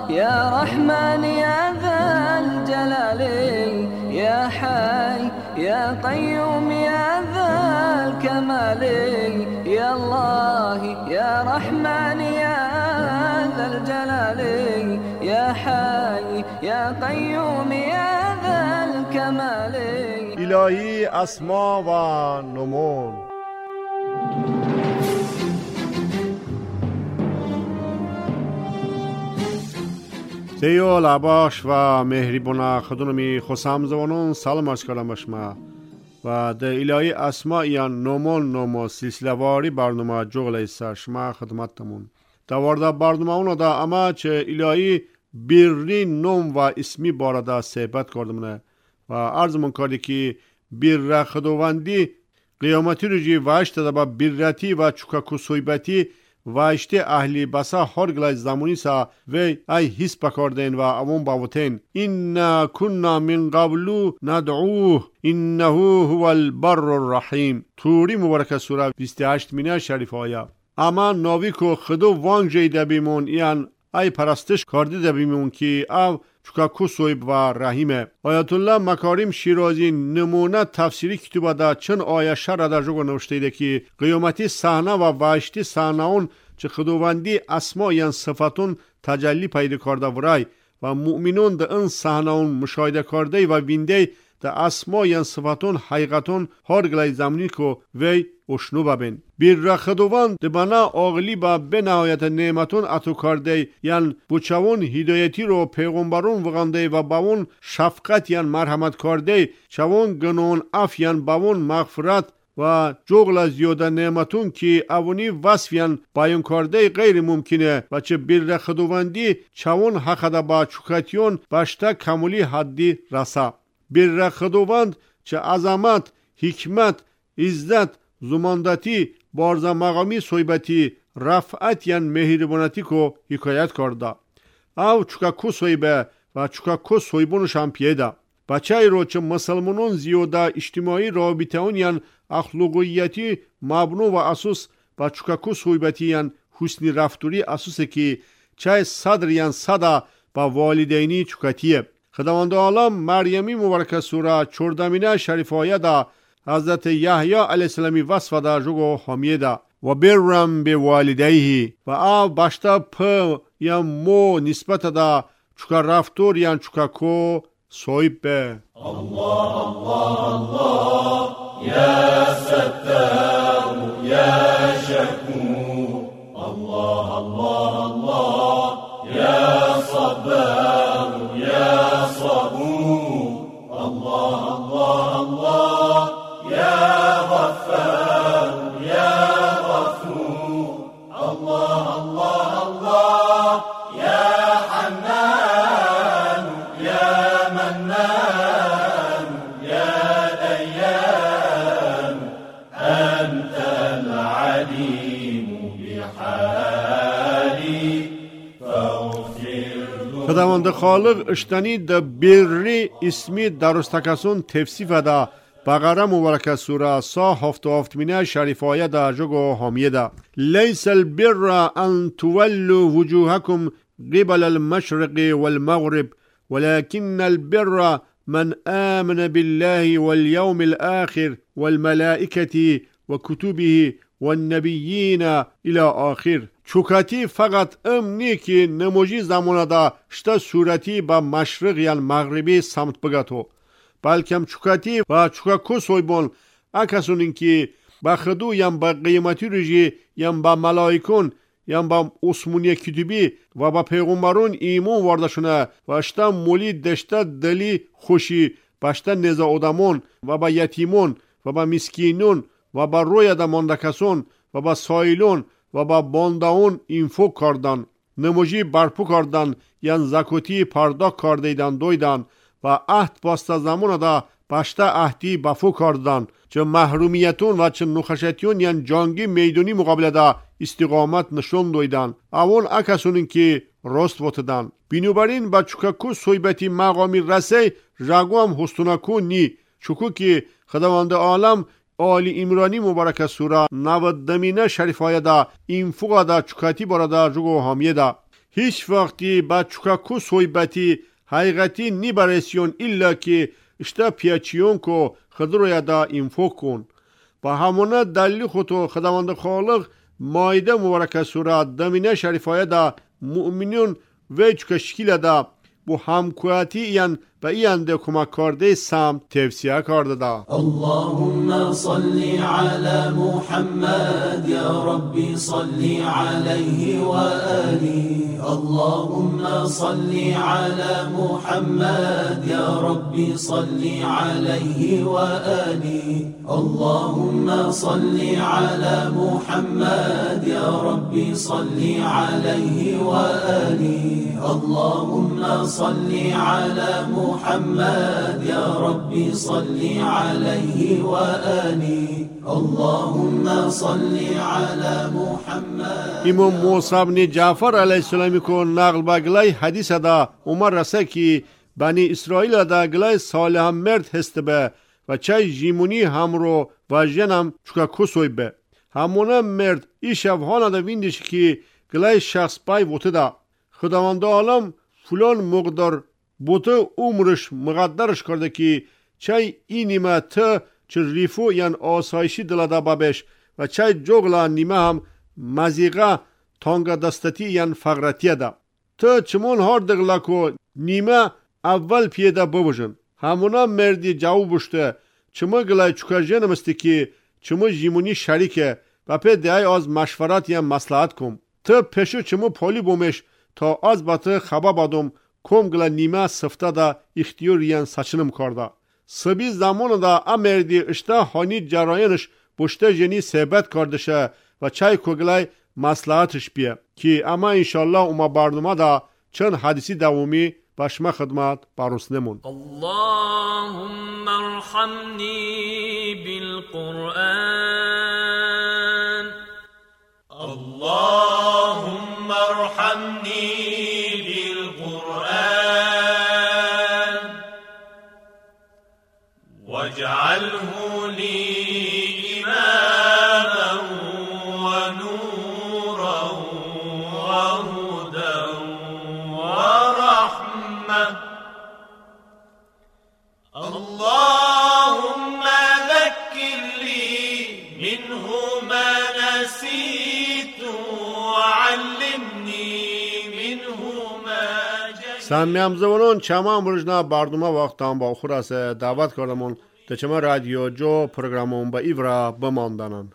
يا رحمن يا ذا الجلال يا حي يا قيوم يا ذا الكمال يا الله يا رحمن يا ذا الجلال يا حي يا قيوم يا ذا الكمال. الهی اسما و نمون. سیو لباش و مهربان خدونمی خسام زوانون سلام عرض کردم باشما و در الهی اسما یان نمون سلسله واری برنامه جغل ایسا شما خدمتتمون دوارده برنامه اونو دا اما چه الهی بیری نوم و اسمی بارده صحبت کردمونه و عرضمون کردی که بیر خداوندی قیامتی رو جی واشت دا با بیرتی و چکاکو سویبتی واشته اهلی بسا هر گلای زمانی سا و ای حس پکردین و امون باوتین این کنا من قبلو ندعوه انه هو البر الرحیم. توری مبارک سوره 28 مینه شریف آیا. اما ناوی که خدا وانگ جیده بیمون یعن ای پرستش کردیده بیمون که او چکاکو سویب و رحیمه. آیت الله مکارم شیرازی نمونه تفسیری کتوبه دا چند آیه شر در جگو نوشته ده که قیامتی صحنه و واشتی صحنه اون چه خداوندی اسما یان صفتون تجلی پیدا کرده ورای و مؤمنون ده این صحنه اون مشاهده کرده و وینده ده اسما یان صفتون حقیقتون هر گلای زمینی که وی اشنو ببین. بیر خداوند ده بنا آغلی با به نهایت نعمتون اتو کرده یان بچوون هدایتی رو پیغمبرون وغنده و باون شفقت یان مرحمت کرده چوون گنون اف یان باون مغفرت و جغل زیاده نعمتون که اونی وصفیان بیان کرده غیر ممکنه و چه بیر خداوندی چوون حق با چکتیون باشته کمولی حدی رسا. بیر خداوند چه عظمت، حکمت، عزت، زماندتی، بارزا مقامی صحبتی، رفعت یان مهربانتی کو حکایت کرده. او چکاکو صحبه و چکاکو صحبونش هم پیده. بچه رو چه مسلمانون زیاده اجتماعی رابطه اون یان اخلاقیتی مبنو و اساس و چکاکو صحبتی یان حسنی رفتوری اساسه که چه صدر یان صدا با والدینی چکتیه. خداوند عالم مریمی مبارک سوره 14 شریف آیه دا حضرت یحیی علیه السلامی وصف دا جگو حامیه دا و برم به والدیه و آو باشتا په یا مو نسبت دا چکا رفتور یان چکاکو صحیب به. الله الله الله یا ستار یا شکور الله الله الله یا صبر یا صبور الله الله الله یا غفار یا غفور الله الله الله یا حنان یا منان یا دیان انت العلیم بحالی خداوند خالق اشتنی ده بیری اسمی درستکسون تفسیف ده بقره مبارک سوره سا هفت مینه شریف آیه ده جگو حامیه ده لیس البر ان تولوا وجوهکم قبل المشرق والمغرب ولكن البر من آمن بالله واليوم الآخر والملائكة وكتبه والنبيين إلى آخر. چوکاتی فقط امنی که نموجی زمانه دا شتا صورتی با مشرق یا مغربی سمت بگتو بلکه چوکاتی و چوکاکو سویبون اکسونین که با خدو یا با قیمتی رجی یا با ملائکون یا با عثمانی کتبی و با پیغمبرون ایمون واردشونه و اشتا مولی دشتا دلی خوشی باشتا نزا ادمون و با یتیمون و با مسکینون و با روی دمانده کسون و با سایلون و با بانداون اینفو کردن نموجی برپو کردن یان زکوتی پرداخت کردیدن دویدن و عهد باستا زمان دا باشتا عهدی بفو کردن چه محرومیتون و چه نخشتیون یان جانگی میدونی مقابل دا استقامت نشون دویدن اون اکسونین که راست وطدن بینوبرین با چکاکو صحبتی مقامی رسی رگو هم حستونکو نی چکو که خداوند عالم آلی امرانی مبارک سوره 90 شریف آیه دا این فوق دا چکاتی بارا دا جگو حامیه دا هیچ وقتی با چکاکو صحبتی حقیقتی نیبرسیون الا که اشتا پیچیون کو خدرو یادا اینفو کن. با همونه دلیل خودو خداوند خالق مایده مبارکه سوره دمینه شریفایه دا مؤمنون و چکشکیل دا بو همکواتی این و این ده کمک کرده سام توصیه کرده دا. اللهم صل على محمد یا ربی صل علیه و آله. اللهم صل على محمد یا ربی صل علیه و آله. اللهم صل على محمد یا ربی صل علیه و آله. اللهم صل على محمد یا ربی صل علیه و آله. اللهم صل على محمد. امام موسی بن جعفر علیه السلام کو نقل بگلای حدیث دا عمر رسه کی بنی اسرائیل دا گلای صالح مرد هست به و چای جیمونی همرو و جنم چکا کسوی به همونه مرد ای شفهانه دا ویندش که گلای شخص پای بوته دا خداوند عالم فلان مقدار بوته عمرش مقدرش کرده که چای این نیمه تا چه ریفو یعن آسایشی دلاده بابش و چای جغلا نیمه هم مزیقه تانگا دستتی یعن فقرتیه دا تا چمون هار دغلا که نیمه اول پیدا بوجن همونا مردی جواب بشته چما گلای چکا جنمستی که چما جیمونی شریکه و پی دیای از مشورت یا مصلحت کم تا پشو چما پالی بومش تا از باته خبا بادم کم گلا نیمه سفته دا اختیار یان سچنم کرده سبی زمان دا امردی اشتا هانی جراینش بشته جنی ثابت کردشه و چای کوگلای مصلحتش بیه که اما انشالله اوما برنامه دا چند حدیثی دوامی باشما خدمت باروس نمون. اللهم ارحمني بالقرآن. اللهم ارحمني بالقرآن واجعله لي إماما ونورا وهدى ورحمة. اللهم ذكر لي منه ما نسيت وعلمني منه ما جهلت. سامیام زبانون چما برجنا برنامه وقتان با خوراسه دعوت کردمون تا چما رادیو جو پروگرامون با ایورا بماندنن.